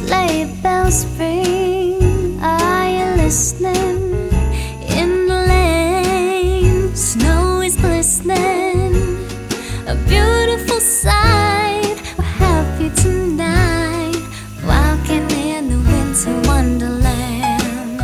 Sleigh bells ring, are you listening? In the lane, snow is glistening, a beautiful sight. We're happy tonight, walking in the winter wonderland.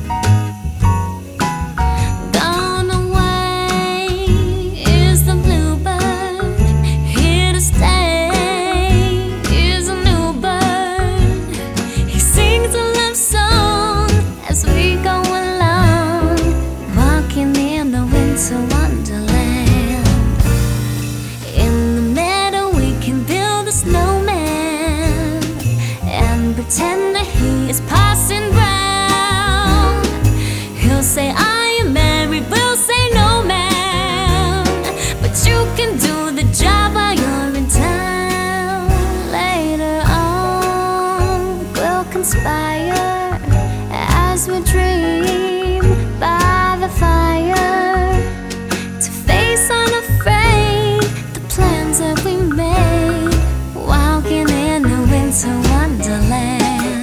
Gone away is the bluebird, here to stay is a new bird. He sings a love song as we go along, walking in the winter wonderland. In the meadow we can build a snowman and pretend that he is Parson Brown. He'll say, "Are you married?" We'll say, "No, ma'am," but you can do the job while you're in town. Later on, we'll conspire as we dream by the fire to face unafraid the plans that we made, walking in the winter wonderland.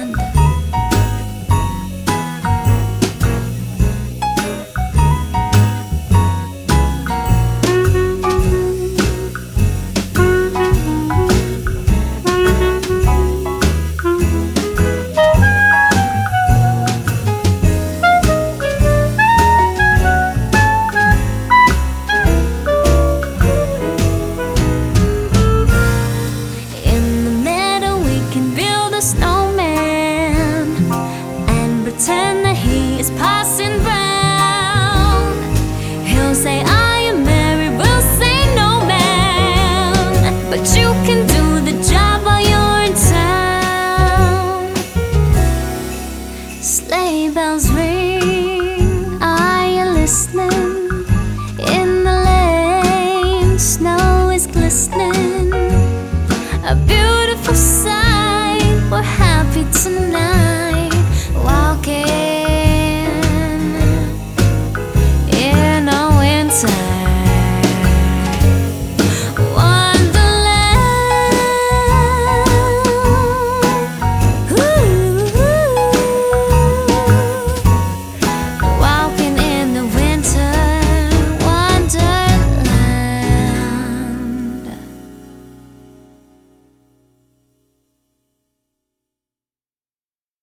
Snowman and pretend that he is Parson Brown. He'll say, "Are you married?" We'll say, "No, ma'am," but you can do the job while you're in town. Sleigh bells ring, are you listening? In the lane, snow is glistening, a beautiful sight. We're happy tonight.